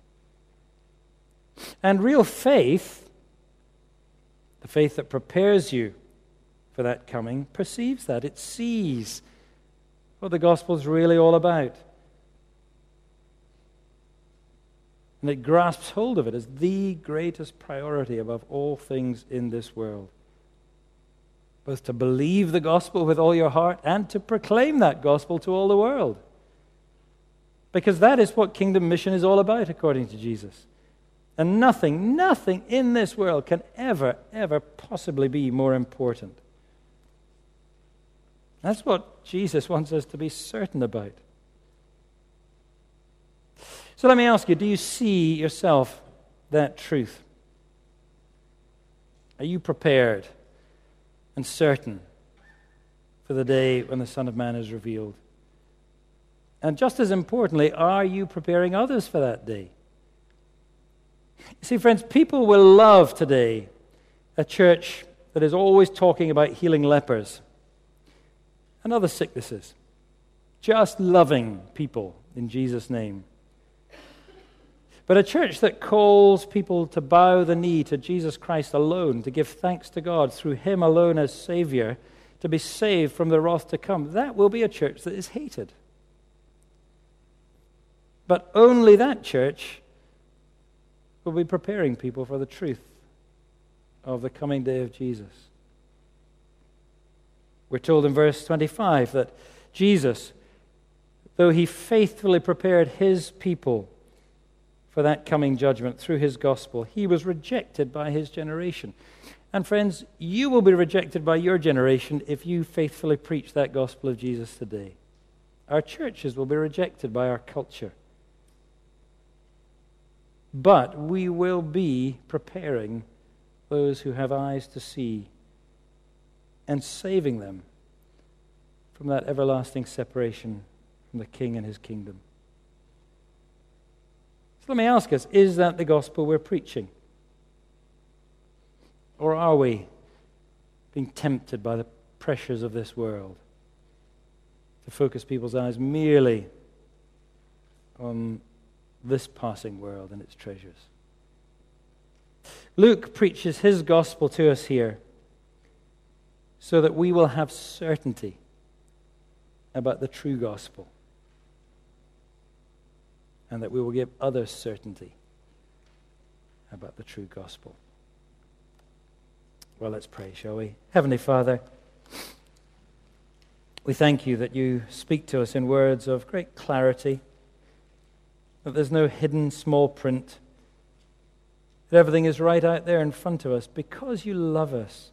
And real faith, the faith that prepares you for that coming, perceives that. It sees what the gospel is really all about. And it grasps hold of it as the greatest priority above all things in this world. Both to believe the gospel with all your heart and to proclaim that gospel to all the world. Because that is what kingdom mission is all about, according to Jesus. And nothing in this world can ever possibly be more important. That's what Jesus wants us to be certain about. So let me ask you, do you see yourself that truth? Are you prepared? and certain for the day when the Son of Man is revealed? And just as importantly, are you preparing others for that day? You see, friends, people will love today a church that is always talking about healing lepers and other sicknesses, just loving people in Jesus' name. But a church that calls people to bow the knee to Jesus Christ alone, to give thanks to God through Him alone as Savior, to be saved from the wrath to come, that will be a church that is hated. But only that church will be preparing people for the truth of the coming day of Jesus. We're told in verse 25 that Jesus, though He faithfully prepared His people for that coming judgment through His gospel, He was rejected by His generation. And friends, you will be rejected by your generation if you faithfully preach that gospel of Jesus today. Our churches will be rejected by our culture. But we will be preparing those who have eyes to see and saving them from that everlasting separation from the King and His kingdom. So let me ask us, is that the gospel we're preaching? Or are we being tempted by the pressures of this world to focus people's eyes merely on this passing world and its treasures? Luke preaches his gospel to us here so that we will have certainty about the true gospel and that we will give others certainty about the true gospel. Well, let's pray, shall we? Heavenly Father, we thank You that You speak to us in words of great clarity, that there's no hidden small print, that everything is right out there in front of us because You love us.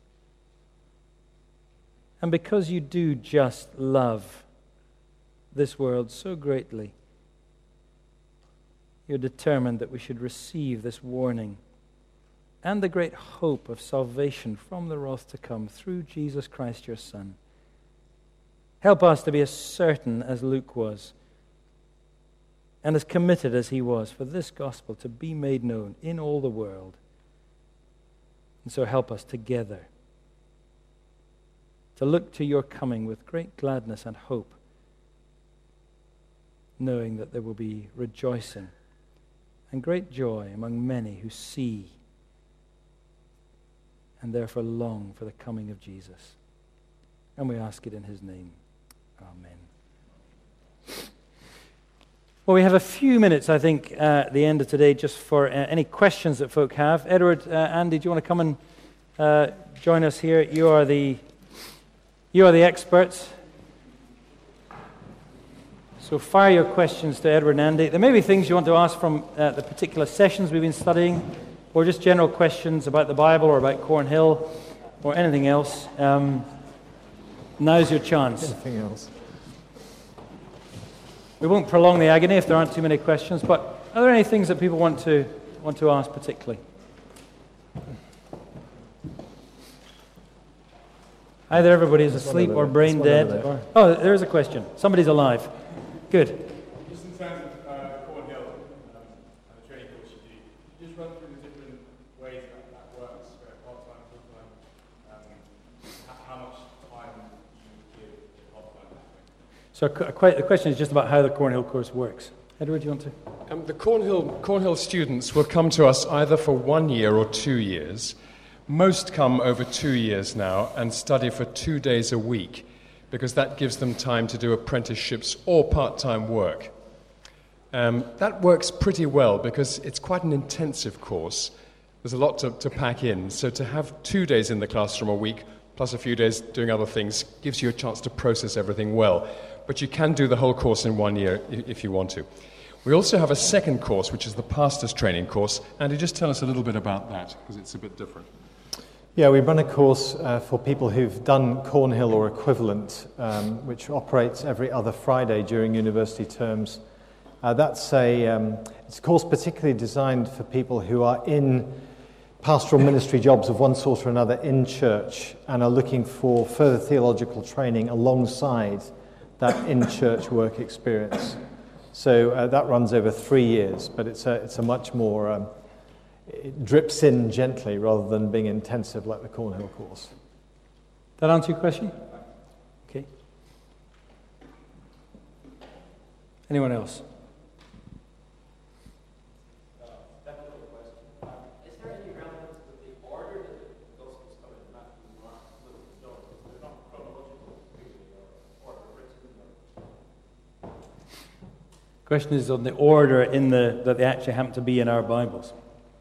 And because You do just love this world so greatly, You're determined that we should receive this warning and the great hope of salvation from the wrath to come through Jesus Christ, Your Son. Help us to be as certain as Luke was and as committed as he was for this gospel to be made known in all the world. And so help us together to look to Your coming with great gladness and hope, knowing that there will be rejoicing and great joy among many who see and therefore long for the coming of Jesus. And we ask it in His name. Amen. Well, we have a few minutes, I think, at the end of today just for any questions that folk have. Edward, Andy, do you want to come and join us here? You are the experts. So fire your questions to Edward and Andy. There may be things you want to ask from the particular sessions we've been studying, or just general questions about the Bible or about Cornhill or anything else. Now's your chance. Anything else? We won't prolong the agony if there aren't too many questions, but are there any things that people want to ask particularly? Either everybody is asleep or brain dead. Oh, there is a question. Somebody's alive. Good. Just in terms of Cornhill and the training course you do, could you just run through the different ways that works, part-time, full-time, how much time you give part-time? So the question is just about how the Cornhill course works. Edward, do you want to? The Cornhill students will come to us either for 1 year or 2 years. Most come over 2 years now and study for 2 days a week, because that gives them time to do apprenticeships or part-time work. That works pretty well because it's quite an intensive course. There's a lot to pack in. So to have 2 days in the classroom a week, plus a few days doing other things, gives you a chance to process everything well. But you can do the whole course in 1 year if you want to. We also have a second course, which is the pastor's training course. Andy, just tell us a little bit about that, because it's a bit different. Yeah, we run a course for people who've done Cornhill or equivalent, which operates every other Friday during university terms. It's a course particularly designed for people who are in pastoral ministry jobs of one sort or another in church and are looking for further theological training alongside that in-church work experience. So that runs over 3 years, but it's a much more, it drips in gently rather than being intensive like the Cornhill course. That answer your question? Okay. Anyone else? Question is on the order that they actually happen to be in our Bibles.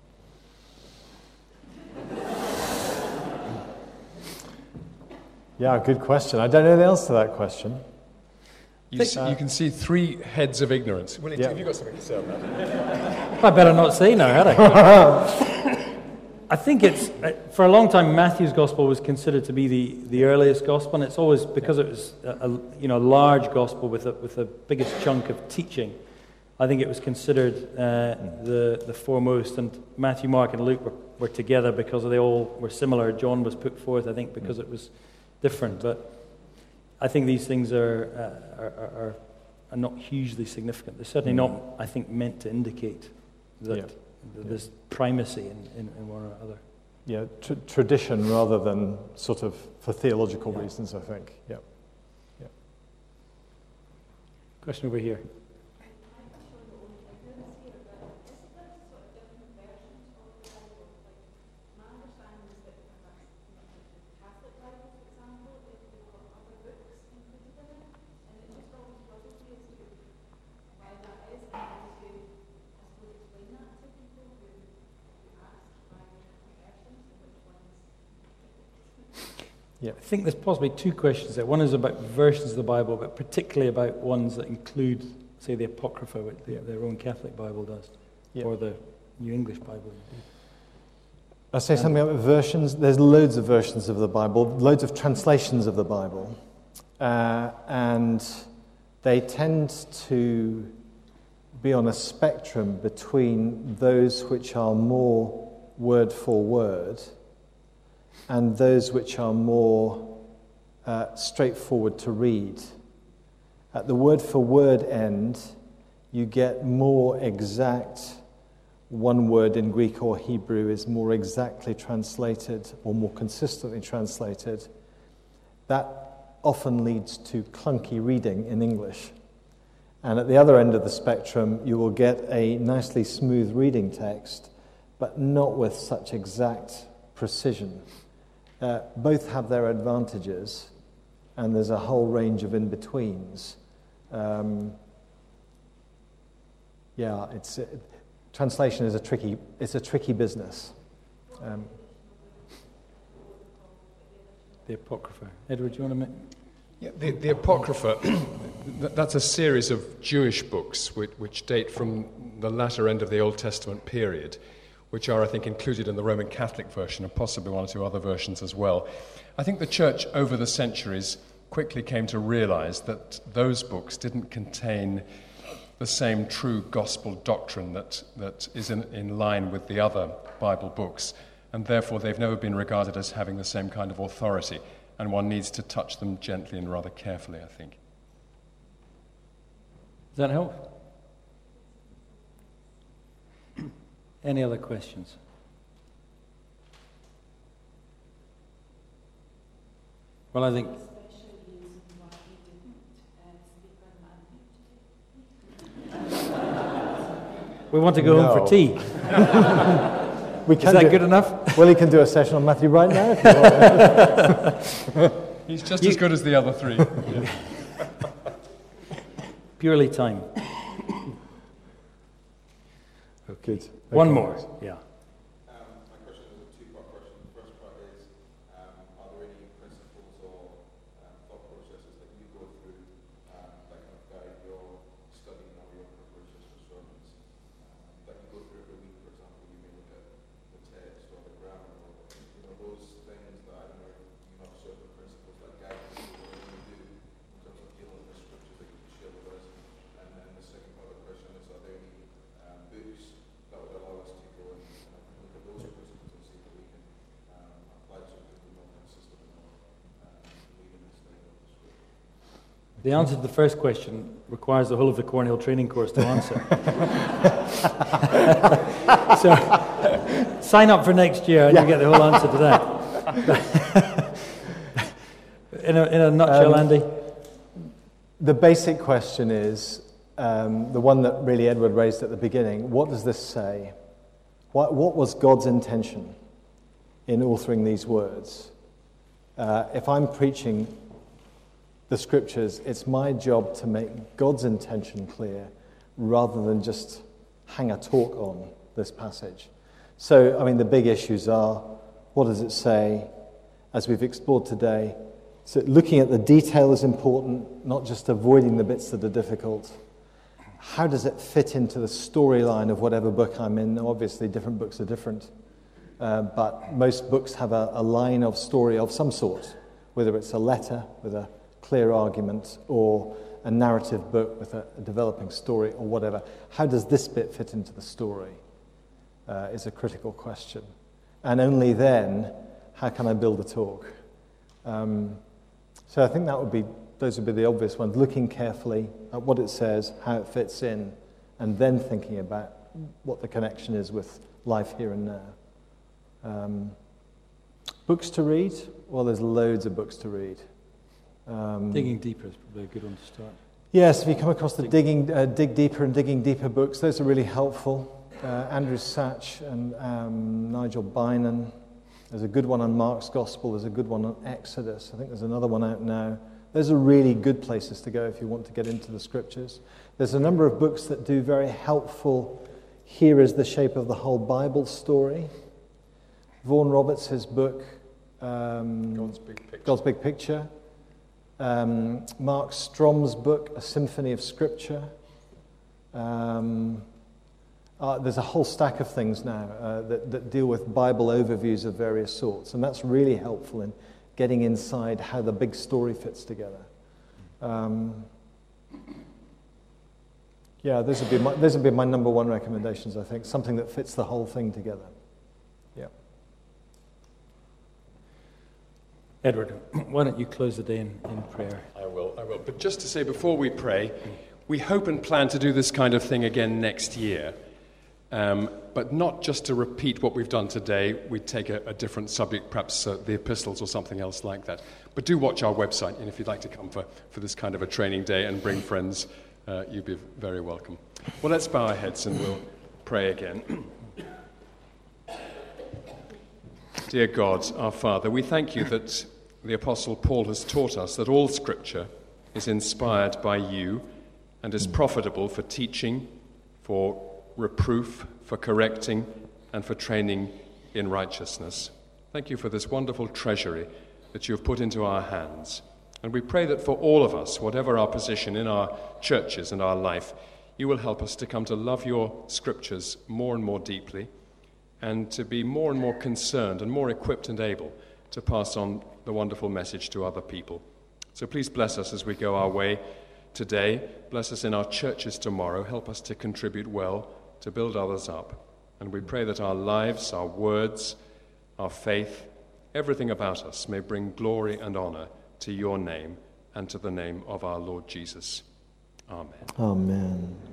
Yeah, good question. I don't know the answer to that question. You can see 3 heads of ignorance. Willie, Yeah. have you got something to say on that? I better not say now, had I? I think it's, for a long time, Matthew's Gospel was considered to be the earliest Gospel, and it's always because it was a large Gospel with the biggest chunk of teaching. I think it was considered the foremost, and Matthew, Mark, and Luke were together because they all were similar. John was put forth, I think, because it was different. But I think these things are not hugely significant. They're certainly not, I think, meant to indicate that there's primacy in one or other. Yeah, tradition rather than sort of for theological reasons, I think. Yeah. Question over here. Yeah. I think there's possibly 2 questions there. One is about versions of the Bible, but particularly about ones that include, say, the Apocrypha, which the Roman Catholic Bible does, or the New English Bible. I'll say something about versions. There's loads of versions of the Bible, loads of translations of the Bible, and they tend to be on a spectrum between those which are more word for word and those which are more straightforward to read. At the word-for-word end, you get more exact, one word in Greek or Hebrew is more exactly translated or more consistently translated. That often leads to clunky reading in English. And at the other end of the spectrum, you will get a nicely smooth reading text, but not with such exact precision. Both have their advantages, and there's a whole range of in-betweens. Translation is a tricky business. The Apocrypha. Edward, do you want to make... Yeah, the Apocrypha, that's a series of Jewish books which date from the latter end of the Old Testament period, which are, I think, included in the Roman Catholic version and possibly 1 or 2 other versions as well. I think the Church, over the centuries, quickly came to realize that those books didn't contain the same true gospel doctrine that is in line with the other Bible books, and therefore they've never been regarded as having the same kind of authority, and one needs to touch them gently and rather carefully, I think. Does that help? Any other questions? Well, I think... We want to go home for tea. Is that good enough? Willie can do a session on Matthew right now if you want. He's just as good as the other 3. Purely time. Good. One more. Yeah. My question is a 2-part question. The first part is, are there any principles or thought processes that you go through that kind of guide your studying or your preparations for sermons? That you go through every week, for example, you may look at the text or the grammar or those things that I don't know if you have certain principles that guide you in what you do in terms of dealing with the scriptures that you can share with us. And then the second part of the question is, are there any books that would allow us to go and The answer to the first question requires the whole of the Cornhill training course to answer. So, sign up for next year and you get the whole answer to that. in a nutshell, Andy? The basic question is, the one that really Edward raised at the beginning, what does this say? What was God's intention in authoring these words? If I'm preaching the scriptures, it's my job to make God's intention clear rather than just hang a talk on this passage. So, I mean, the big issues are, what does it say, as we've explored today? So looking at the detail is important, not just avoiding the bits that are difficult. How does it fit into the storyline of whatever book I'm in? Now, obviously, different books are different, but most books have a line of story of some sort, whether it's a letter with a clear argument or a narrative book with a developing story or whatever. How does this bit fit into the story is a critical question. And only then, how can I build a talk? So I think those would be the obvious ones, looking carefully at what it says, how it fits in, and then thinking about what the connection is with life here and now. Books to read? Well, there's loads of books to read. Digging Deeper is probably a good one to start. Yes, if you come across the Dig Deeper and Digging Deeper books, those are really helpful. Andrew Sachs and Nigel Bynon. There's a good one on Mark's Gospel. There's a good one on Exodus. I think there's another one out now. Those are really good places to go if you want to get into the scriptures. There's a number of books that do very helpful, here is the shape of the whole Bible story. Vaughan Roberts' book, God's Big Picture. Mark Strom's book, A Symphony of Scripture. There's a whole stack of things now that deal with Bible overviews of various sorts, and that's really helpful in getting inside how the big story fits together. Those would be my number one recommendations, I think, something that fits the whole thing together. Yeah. Edward, why don't you close the day in prayer? I will. But just to say, before we pray, we hope and plan to do this kind of thing again next year. But not just to repeat what we've done today. We'd take a different subject, perhaps the epistles or something else like that. But do watch our website, and if you'd like to come for this kind of a training day and bring friends, you'd be very welcome. Well, let's bow our heads and we'll pray again. Dear God, our Father, we thank you that the Apostle Paul has taught us that all Scripture is inspired by you and is profitable for teaching, for reproof, for correcting, and for training in righteousness. Thank you for this wonderful treasury that you have put into our hands. And we pray that for all of us, whatever our position in our churches and our life, you will help us to come to love your Scriptures more and more deeply, and to be more and more concerned and more equipped and able to pass on the wonderful message to other people. So please bless us as we go our way today. Bless us in our churches tomorrow. Help us to contribute well, to build others up. And we pray that our lives, our words, our faith, everything about us may bring glory and honor to your name and to the name of our Lord Jesus. Amen. Amen.